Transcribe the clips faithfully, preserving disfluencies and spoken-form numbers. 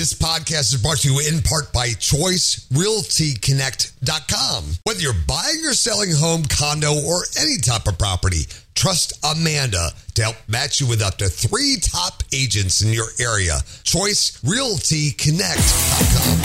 This podcast is brought to you in part by Choice Realty Connect dot com. Whether you're buying or selling a home, condo, or any type of property, trust Amanda to help match you with up to three top agents in your area. Choice Realty Connect dot com.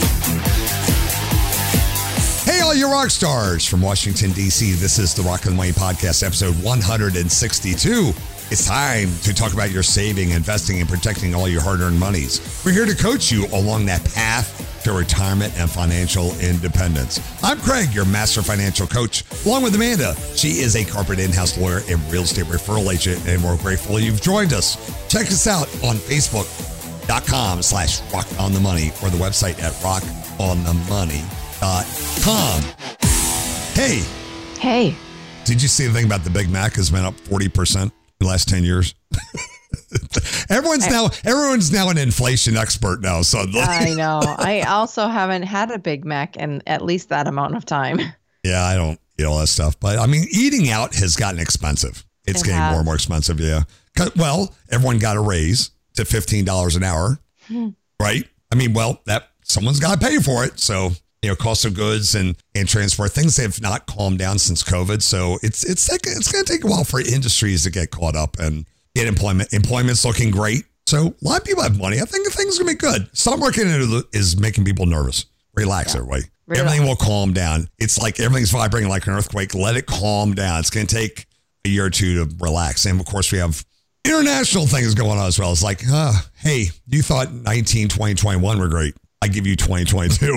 Hey, all you rock stars from Washington, D C. This is the Rock and Money Podcast, episode one sixty-two. It's time to talk about your saving, investing, and protecting all your hard-earned monies. We're here to coach you along that path to retirement and financial independence. I'm Craig, your master financial coach, along with Amanda. She is a corporate in-house lawyer and real estate referral agent, and we're grateful you've joined us. Check us out on Facebook.com slash Rock on the Money or the website at rock on the money dot com. Hey. Hey. Did you see the thing about the Big Mac has been up forty percent? The last ten years. everyone's I, now everyone's now an inflation expert now. So I know. I also haven't had a Big Mac in at least that amount of time. Yeah, I don't eat all that stuff. But I mean, eating out has gotten expensive. It's it getting has. more and more expensive. Yeah. Well, everyone got a raise to fifteen dollars an hour. Hmm. Right. I mean, well, that someone's got to pay for it. So, you know, cost of goods and, and transport, things have not calmed down since COVID. So it's it's like, it's going to take a while for industries to get caught up and get employment. Employment's looking great. So a lot of people have money. I think things are going to be good. Stock market is making people nervous. Relax, yeah. everybody. Relax. Everything will calm down. It's like everything's vibrating like an earthquake. Let it calm down. It's going to take a year or two to relax. And of course, we have international things going on as well. It's like, uh, hey, you thought nineteen, twenty, twenty-one were great. I give you twenty twenty-two.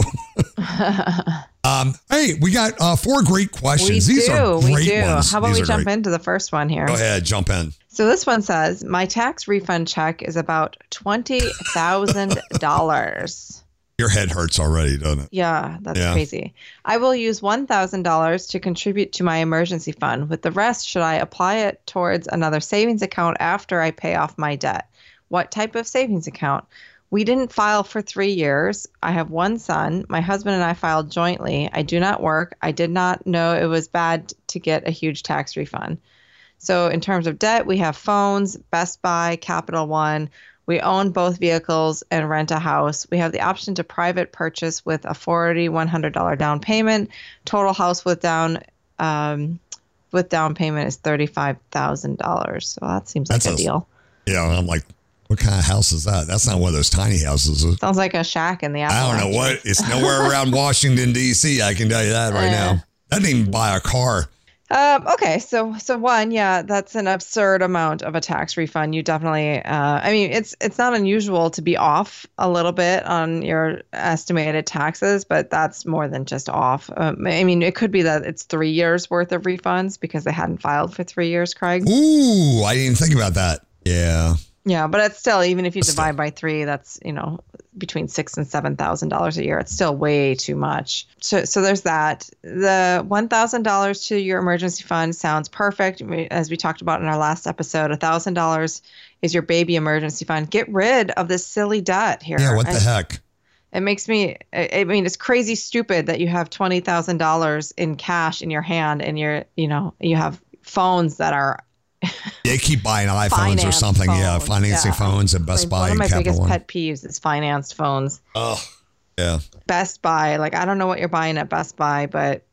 um, hey, we got uh, four great questions. We These do, are great we do. ones. How about These we jump great. into the first one here? Go ahead, jump in. So this one says, my tax refund check is about twenty thousand dollars. Your head hurts already, doesn't it? Yeah, that's yeah. crazy. I will use one thousand dollars to contribute to my emergency fund. With the rest, should I apply it towards another savings account after I pay off my debt? What type of savings account? We didn't file for three years. I have one son. My husband and I filed jointly. I do not work. I did not know it was bad to get a huge tax refund. So in terms of debt, we have phones, Best Buy, Capital One. We own both vehicles and rent a house. We have the option to private purchase with a forty thousand one hundred dollars down payment. Total house with down um, with down payment is thirty-five thousand dollars. So that seems like That's a, a deal. Yeah, I'm like, what kind of house is that? That's not one of those tiny houses. Sounds like a shack in the Appalachians. I don't know what. It's nowhere around Washington, D C. I can tell you that right uh, now. I didn't even buy a car. Um, okay, so so one, yeah, that's an absurd amount of a tax refund. You definitely, uh, I mean, it's it's not unusual to be off a little bit on your estimated taxes, but that's more than just off. Um, I mean, it could be that it's three years worth of refunds because they hadn't filed for three years, Craig. Ooh, I didn't think about that. Yeah. Yeah, but it's still, even if you It's divide still- by three, that's, you know, between six and seven thousand dollars a year. It's still way too much. So, so there's that. The one thousand dollars to your emergency fund sounds perfect. As we talked about in our last episode, a thousand dollars is your baby emergency fund. Get rid of this silly debt here. Yeah, what the I, heck? It makes me. I mean, it's crazy stupid that you have twenty thousand dollars in cash in your hand, and you're, you know, you have phones that are. They keep buying iPhones or something. Phones. Yeah, financing yeah. phones at Best like, Buy. One of my and biggest One. pet peeves is financed phones. Oh, yeah. Best Buy, like, I don't know what you're buying at Best Buy, but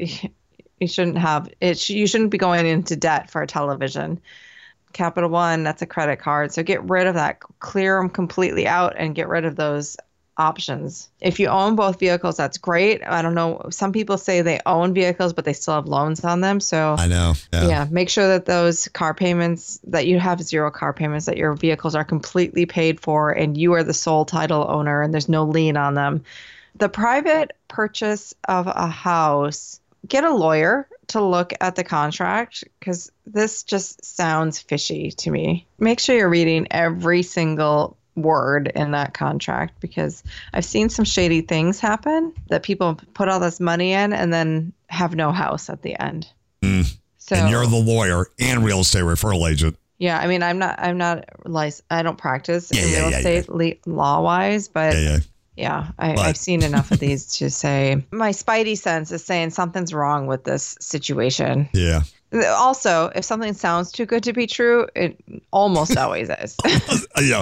you shouldn't have it. You shouldn't be going into debt for a television. Capital One, that's a credit card. So get rid of that. Clear them completely out and get rid of those options. If you own both vehicles, that's great. I don't know. Some people say they own vehicles, but they still have loans on them. So I know. Yeah. yeah, make sure that those car payments, that you have zero car payments, that your vehicles are completely paid for and you are the sole title owner and there's no lien on them. The private purchase of a house, get a lawyer to look at the contract because this just sounds fishy to me. Make sure you're reading every single word in that contract because I've seen some shady things happen that people put all this money in and then have no house at the end. Mm. So, and you're the lawyer and real estate referral agent. Yeah, I mean, I'm not, I'm not licensed. I don't practice yeah, in yeah, real yeah, estate yeah. le- law wise, but yeah, yeah. yeah I, but. I've seen enough of these to say my spidey sense is saying something's wrong with this situation. Yeah. Also, if something sounds too good to be true, it almost always is. Yeah.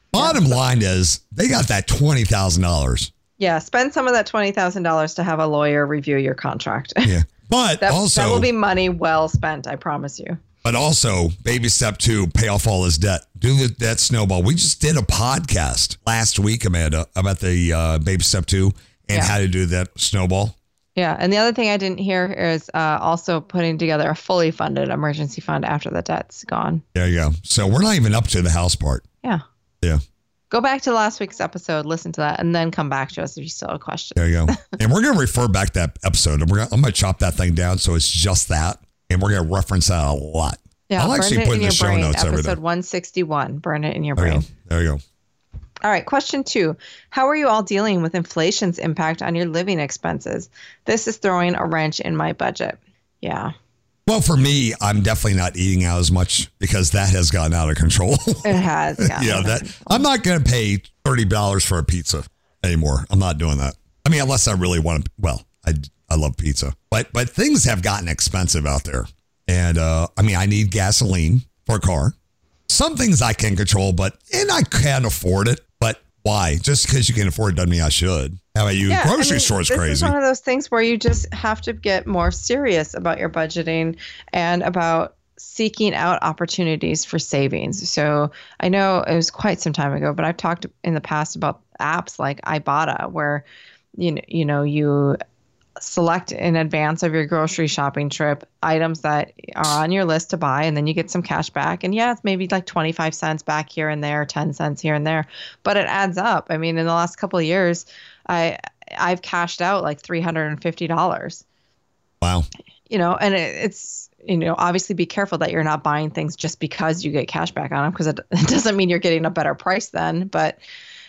Bottom yeah. line is they got that twenty thousand dollars. Yeah, spend some of that twenty thousand dollars to have a lawyer review your contract. Yeah, but that, also... That will be money well spent, I promise you. But also, baby step two, pay off all his debt. Do the debt snowball. We just did a podcast last week, Amanda, about the uh, baby step two and yeah. how to do that snowball. Yeah, and the other thing I didn't hear is uh, also putting together a fully funded emergency fund after the debt's gone. There you go. So we're not even up to the house part. Yeah. Yeah. Go back to last week's episode, listen to that, and then come back to us if you still have a question. There you go. And we're going to refer back to that episode. And we're gonna, I'm going to chop that thing down so it's just that. And we're going to reference that a lot. Yeah, I'll actually put in the show brain, notes over there. Episode one sixty-one. Burn it in your there brain. You there you go. All right, question two. How are you all dealing with inflation's impact on your living expenses? This is throwing a wrench in my budget. Yeah. Well, for me, I'm definitely not eating out as much because that has gotten out of control. It has. Yeah, yeah that I'm not going to pay thirty dollars for a pizza anymore. I'm not doing that. I mean, unless I really want to. Well, I, I love pizza. But but things have gotten expensive out there. And uh, I mean, I need gasoline for a car. Some things I can control, but and I can afford it. But why? Just because you can afford it doesn't mean I should. How about you? Yeah, Grocery I mean, store is this crazy. It's one of those things where you just have to get more serious about your budgeting and about seeking out opportunities for savings. So I know it was quite some time ago, but I've talked in the past about apps like Ibotta, where you know, you know, you select in advance of your grocery shopping trip items that are on your list to buy, and then you get some cash back. And yeah, it's maybe like twenty-five cents back here and there, ten cents here and there, but it adds up. I mean, in the last couple of years, I I've cashed out like three hundred fifty dollars. Wow. You know, and it, it's, you know, obviously be careful that you're not buying things just because you get cash back on them, because it, it doesn't mean you're getting a better price then. But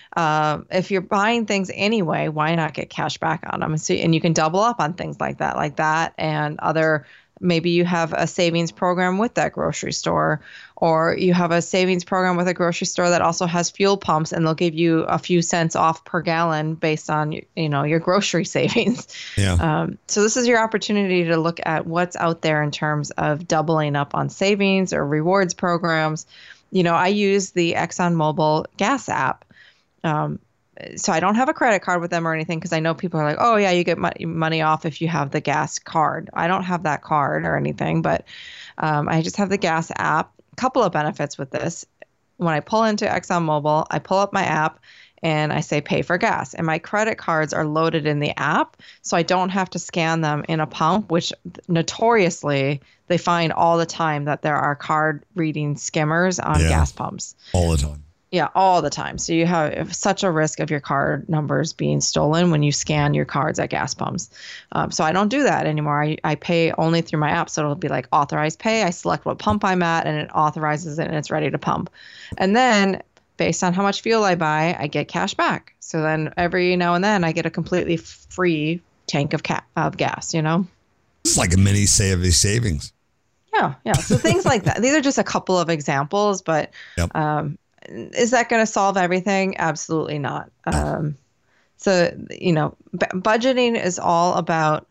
Uh, if you're buying things anyway, why not get cash back on them? So, and you can double up on things like that, like that and other. Maybe you have a savings program with that grocery store, or you have a savings program with a grocery store that also has fuel pumps, and they'll give you a few cents off per gallon based on, you know, your grocery savings. Yeah. Um, so this is your opportunity to look at what's out there in terms of doubling up on savings or rewards programs. You know, I use the ExxonMobil gas app. Um, so I don't have a credit card with them or anything, because I know people are like, oh yeah, you get mo- money off if you have the gas card. I don't have that card or anything, but um, I just have the gas app. A couple of benefits with this. When I pull into ExxonMobil, I pull up my app and I say pay for gas, and my credit cards are loaded in the app, so I don't have to scan them in a pump, which notoriously they find all the time that there are card reading skimmers on yeah, gas pumps. All the time. Yeah, all the time. So you have such a risk of your card numbers being stolen when you scan your cards at gas pumps. Um, so I don't do that anymore. I, I pay only through my app. So it'll be like authorized pay. I select what pump I'm at, and it authorizes it, and it's ready to pump. And then based on how much fuel I buy, I get cash back. So then every now and then I get a completely free tank of, ca- of gas, you know? It's like a mini savvy savings. Yeah, yeah. So things like that. These are just a couple of examples, but yep. um, is that going to solve everything? Absolutely not. Um, so, you know, b- budgeting is all about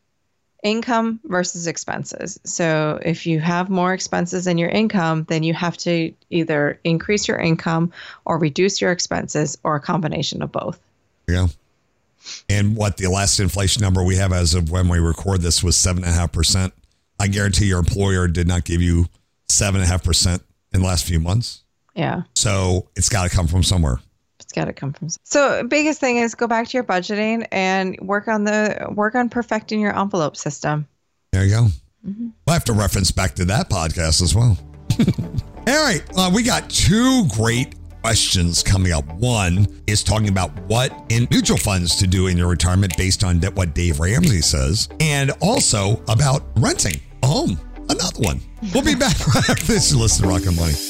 income versus expenses. So if you have more expenses than your income, then you have to either increase your income or reduce your expenses, or a combination of both. Yeah. And what the last inflation number we have as of when we record this was seven and a half percent. I guarantee your employer did not give you seven and a half percent in the last few months. Yeah. So it's got to come from somewhere. It's got to come from. So biggest thing is go back to your budgeting and work on the work on perfecting your envelope system. There you go. Mm-hmm. We'll have to reference back to that podcast as well. All right. Uh, we got two great questions coming up. One is talking about what in mutual funds to do in your retirement based on what Dave Ramsey says, and also about renting a home. Another one. We'll be back right after this. You listen to Rock and Money.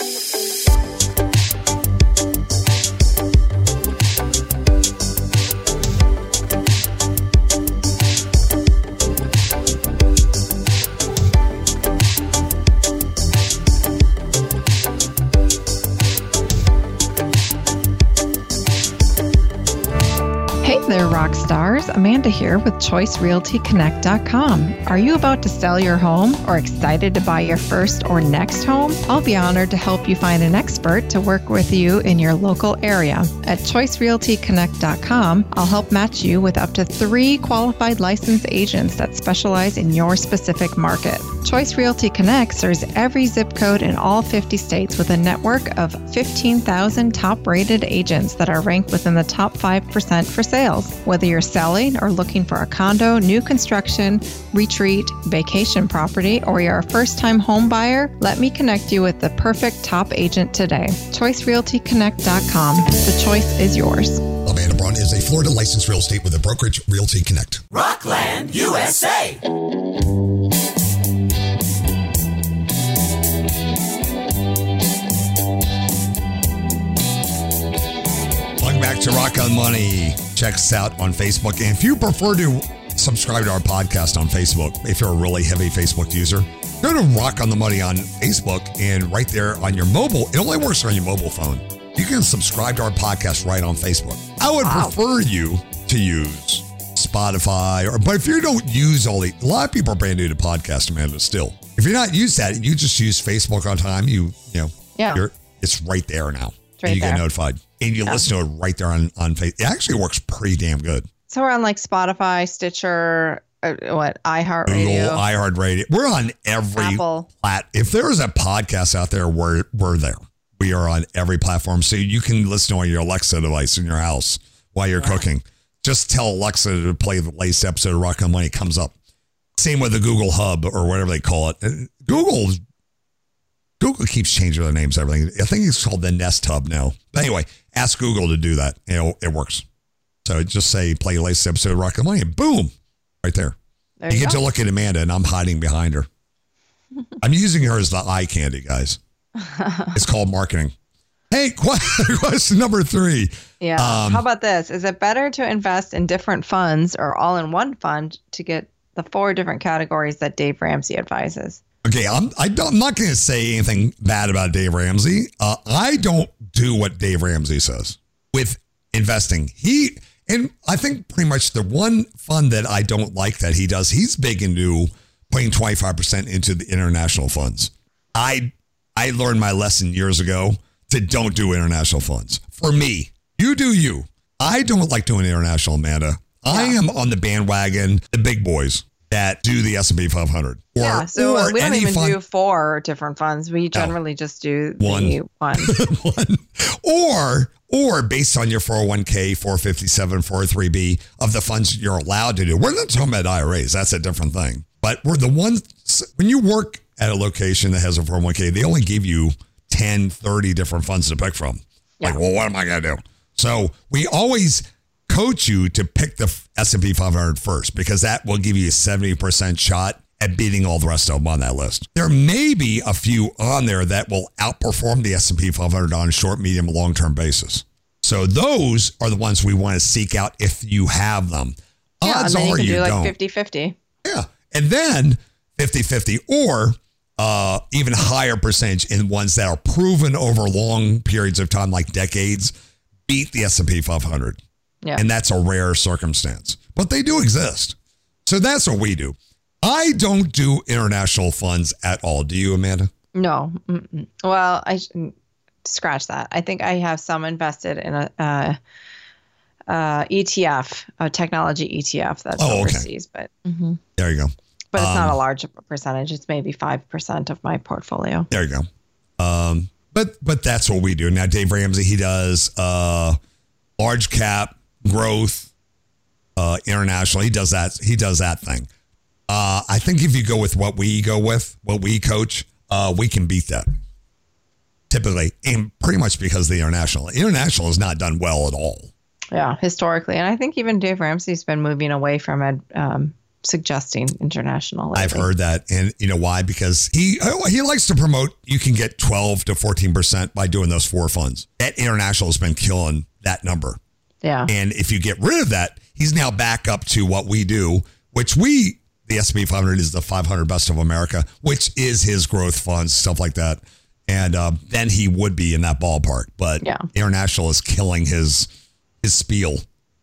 Hey there, rock stars. Amanda here with Choice Realty Connect dot com. Are you about to sell your home or excited to buy your first or next home? I'll be honored to help you find an expert to work with you in your local area. At Choice Realty Connect dot com, I'll help match you with up to three qualified licensed agents that specialize in your specific market. Choice Realty Connect serves every zip code in all fifty states with a network of fifteen thousand top-rated agents that are ranked within the top five percent for sales. Whether you're selling or looking for a condo, new construction, retreat, vacation property, or you're a first-time home buyer, let me connect you with the perfect top agent today. Choice Realty Connect dot com. The choice is yours. Amanda Braun is a Florida licensed real estate with a brokerage, Realty Connect. Rockland, U S A. Welcome back to Rock on Money. Check us out on Facebook. And if you prefer to subscribe to our podcast on Facebook, if you're a really heavy Facebook user, go to Rock on the Money on Facebook, and right there on your mobile, it only works on your mobile phone. You can subscribe to our podcast right on Facebook. I would wow. prefer you to use Spotify, or but if you don't use all the, a lot of people are brand new to podcast, Amanda, still. If you're not used to that, you just use Facebook on time, you, you know, yeah. you're, it's right there now. Right and you there. get notified. And you yeah. listen to it right there on, on Facebook. It actually works pretty damn good. So we're on like Spotify, Stitcher, uh, what, iHeartRadio. Google, iHeartRadio. We're on every Apple. plat. If there's a podcast out there, we're, we're there. We are on every platform. So you can listen on your Alexa device in your house while you're yeah. cooking. Just tell Alexa to play the latest episode of Rock on Money. It comes up. Same with the Google Hub or whatever they call it. Google Google keeps changing their names, everything. I think it's called the Nest Hub now. But anyway, ask Google to do that. You know, it works. So just say, play the latest episode of Rock on Money, and boom, right there. there you, you get go. to look at Amanda, and I'm hiding behind her. I'm using her as the eye candy, guys. It's called marketing. Hey, question number three. Yeah. Um, How about this? Is it better to invest in different funds or all in one fund to get the four different categories that Dave Ramsey advises? Okay, I'm, I don't, I'm not going to say anything bad about Dave Ramsey. Uh, I don't do what Dave Ramsey says with investing. He, and I think pretty much the one fund that I don't like that he does, he's big into putting twenty-five percent into the international funds. I I learned my lesson years ago to don't do international funds. For me, you do you. I don't like doing international, Amanda. Yeah. I am on the bandwagon, the big boys that do the S and P five hundred. Or, yeah, so or we don't even fund. do four different funds. We generally no. just do one. The one. one. Or, or based on your four oh one k, four fifty-seven, four oh three b of the funds you're allowed to do. We're not talking about I R As. That's a different thing. But we're the ones, when you work at a location that has a four oh one k, they only give you ten, thirty different funds to pick from. Yeah. Like, well, what am I going to do? So we always coach you to pick the S and P five hundred first, because that will give you a seventy percent shot at beating all the rest of them on that list. There may be a few on there that will outperform the S and P five hundred on a short, medium, long-term basis. So those are the ones we want to seek out if you have them. Yeah, Odds and then you are can you do like don't. fifty-fifty. Yeah, and then fifty-fifty or uh, even higher percentage in ones that are proven over long periods of time, like decades, beat the S and P five hundred. Yeah. And that's a rare circumstance, but they do exist. So that's what we do. I don't do international funds at all. Do you, Amanda? No. Mm-mm. Well, I scratch that. I think I have some invested in a uh, uh, E T F, a technology E T F that's oh, overseas. Okay. But mm-hmm. There you go. But it's um, not a large percentage. It's maybe five percent of my portfolio. There you go. Um, but but that's what we do. Now, Dave Ramsey, he does uh, large cap growth, uh, international. He does that. He does that thing. Uh, I think if you go with what we go with, what we coach, uh, we can beat that. Typically, and pretty much because the international, international has not done well at all. Yeah, historically, and I think even Dave Ramsey's been moving away from it, um, suggesting international. Lately. I've heard that, and you know why? Because he he likes to promote. You can get twelve to fourteen percent by doing those four funds. That international has been killing that number. Yeah, and if you get rid of that, he's now back up to what we do, which we. The S and P five hundred is the five hundred best of America, which is his growth funds, stuff like that. And uh, then he would be in that ballpark. But yeah. international is killing his his spiel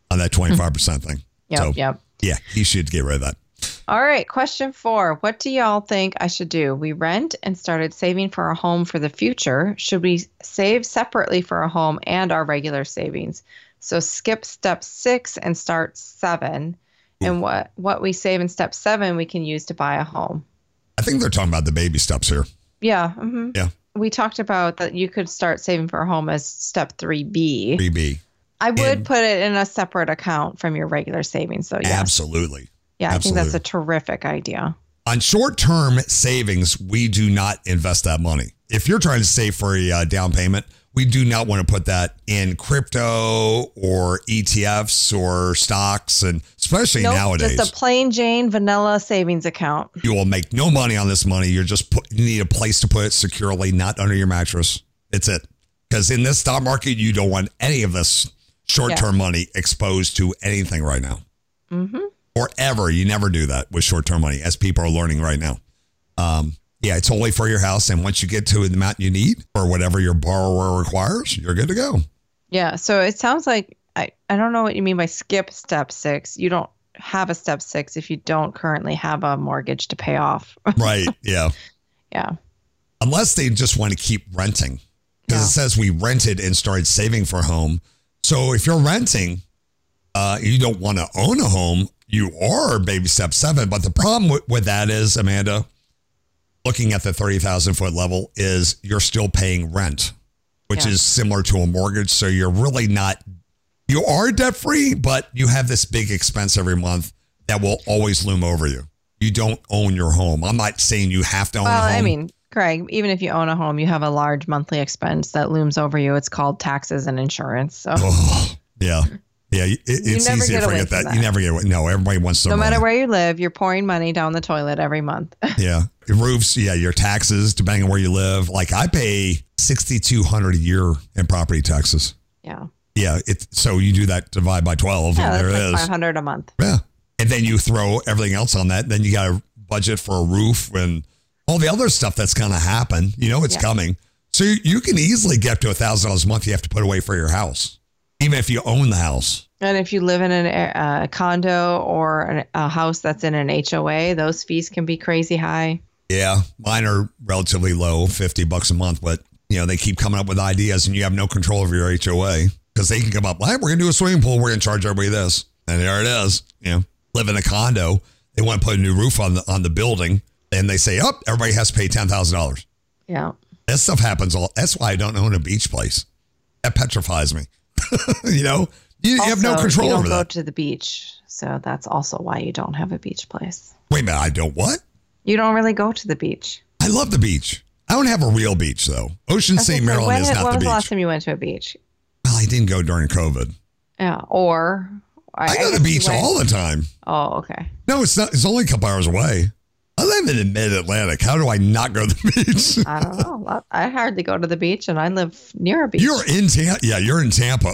on that twenty-five percent thing. Yep, so, yep. Yeah, he should get rid of that. All right, question four. What do y'all think I should do? We rent and started saving for a home for the future. Should we save separately for a home and our regular savings? So skip step six and start seven. Ooh. And what, what we save in step seven, we can use to buy a home. I think they're talking about the baby steps here. Yeah. Mm-hmm. Yeah. We talked about that you could start saving for a home as step three B. three B. I would and put it in a separate account from your regular savings, though. Yes. Absolutely. Yeah, I absolutely. think that's a terrific idea. On short-term savings, we do not invest that money. If you're trying to save for a uh, down payment, we do not want to put that in crypto or E T Fs or stocks, and especially nope, nowadays. Just a plain Jane vanilla savings account. You will make no money on this money. You're just put, you need a place to put it securely, not under your mattress. It's it. Because in this stock market, you don't want any of this short-term yeah. money exposed to anything right now. Mm-hmm. Or ever. You never do that with short-term money, as people are learning right now. Um, yeah, it's only for your house. And once you get to the amount you need or whatever your borrower requires, you're good to go. Yeah. So it sounds like, I, I don't know what you mean by skip step six. You don't have a step six if you don't currently have a mortgage to pay off. Right. Yeah. Yeah. Unless they just want to keep renting. Because yeah. it says we rented and started saving for a home. So if you're renting, uh, you don't want to own a home, you are baby step seven. But the problem with, with that is, Amanda, looking at the thirty thousand foot level, is you're still paying rent, which yeah. is similar to a mortgage. So you're really not, you are debt free, but you have this big expense every month that will always loom over you. You don't own your home. I'm not saying you have to own well, a home. I mean, Craig, even if you own a home, you have a large monthly expense that looms over you. It's called taxes and insurance. So oh, yeah. Yeah, it, it's easy to forget that. that. You never get away. No, everybody wants to. No money. matter where you live, you're pouring money down the toilet every month. Yeah, roofs. Yeah, your taxes, depending on where you live. Like I pay sixty-two hundred a year in property taxes. Yeah. Yeah. It. So you do that, divide by twelve, yeah, and there that's it like is. Five hundred a month. Yeah, and then you throw everything else on that. Then you got to budget for a roof and all the other stuff that's going to happen. You know, it's yeah. coming. So you, you can easily get to a thousand dollars a month. You have to put away for your house, even if you own the house. And if you live in a uh, condo or an, a house that's in an H O A, those fees can be crazy high. Yeah, mine are relatively low, fifty bucks a month, but you know, they keep coming up with ideas and you have no control over your H O A because they can come up, well, we're going to do a swimming pool. We're going to charge everybody this. And there it is. You know, live in a condo. They want to put a new roof on the, on the building and they say, oh, everybody has to pay ten thousand dollars. Yeah. That stuff happens all. That's why I don't own a beach place. That petrifies me. You know, you, also, you have no control you don't over go that. to the beach. So that's also why you don't have a beach place. Wait a minute. I don't what? You don't really go to the beach. I love the beach. I don't have a real beach, though. Ocean Saint Maryland when, is not when the beach. When was the last time you went to a beach? Well, I didn't go during COVID. Yeah. Or I, I go to the beach all the time. Oh, okay. No, it's not. It's only a couple hours away. I live in mid-Atlantic. How do I not go to the beach? I don't know. I hardly go to the beach, and I live near a beach. You're in Tampa. Yeah, you're in Tampa.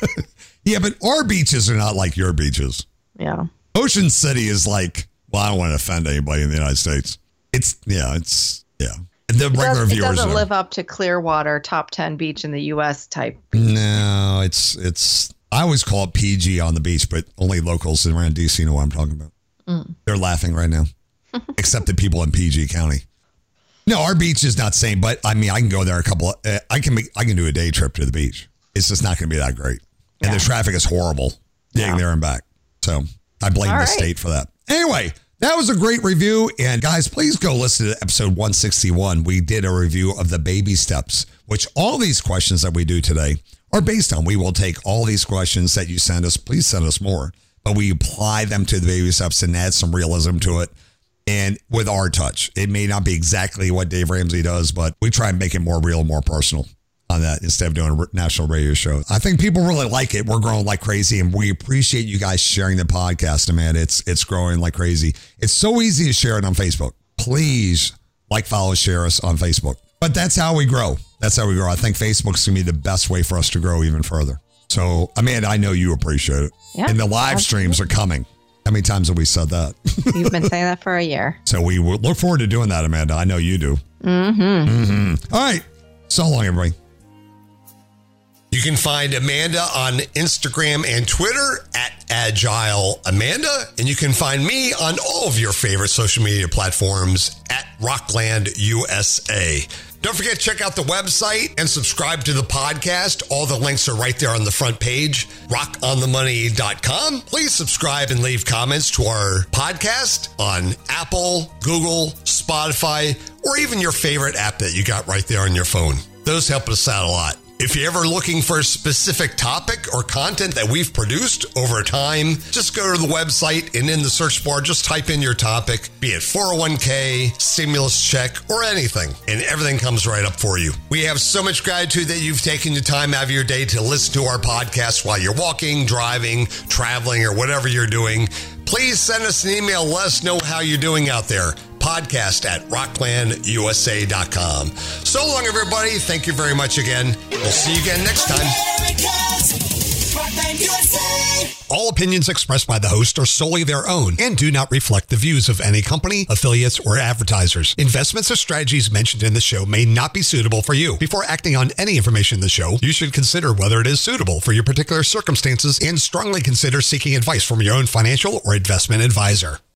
Yeah, but our beaches are not like your beaches. Yeah. Ocean City is like, well, I don't want to offend anybody in the United States. It's, yeah, it's, yeah. The it regular does, viewers It doesn't are, live up to Clearwater top ten beach in the U S type. No, it's, it's, I always call it P G on the beach, but only locals around D C know what I'm talking about. Mm. They're laughing right now, except the people in P G County. No, our beach is not same, but I mean, I can go there a couple of, uh, I can make, I can do a day trip to the beach. It's just not going to be that great. And yeah. the traffic is horrible getting yeah. there and back. So I blame all the right. state for that. Anyway, that was a great review. And guys, please go listen to episode one sixty-one. We did a review of the baby steps, which all these questions that we do today are based on. We will take all these questions that you send us. Please send us more. But we apply them to the baby steps and add some realism to it. And with our touch, it may not be exactly what Dave Ramsey does, but we try and make it more real, more personal on that instead of doing a national radio show. I think people really like it. We're growing like crazy, and we appreciate you guys sharing the podcast, man. It's it's growing like crazy. It's so easy to share it on Facebook. Please like, follow, share us on Facebook. But that's how we grow. That's how we grow. I think Facebook's going to be the best way for us to grow even further. So, Amanda, I know you appreciate it. Yeah, and the live absolutely. streams are coming. How many times have we said that? You've been saying that for a year. So we will look forward to doing that, Amanda. I know you do. Mm-hmm. Mm-hmm. All right. So long, everybody. You can find Amanda on Instagram and Twitter at Agile Amanda, and you can find me on all of your favorite social media platforms at Rockland U S A. Don't forget to check out the website and subscribe to the podcast. All the links are right there on the front page, rock on the money dot com. Please subscribe and leave comments to our podcast on Apple, Google, Spotify, or even your favorite app that you got right there on your phone. Those help us out a lot. If you're ever looking for a specific topic or content that we've produced over time, just go to the website and in the search bar, just type in your topic, be it four oh one k, stimulus check, or anything, and everything comes right up for you. We have so much gratitude that you've taken the time out of your day to listen to our podcast while you're walking, driving, traveling, or whatever you're doing. Please send us an email. Let us know how you're doing out there. Podcast at rockland u s a dot com. So long, everybody. Thank you very much again. We'll see you again next time. All opinions expressed by the host are solely their own and do not reflect the views of any company, affiliates, or advertisers. Investments or strategies mentioned in the show may not be suitable for you. Before acting on any information in the show, you should consider whether it is suitable for your particular circumstances and strongly consider seeking advice from your own financial or investment advisor.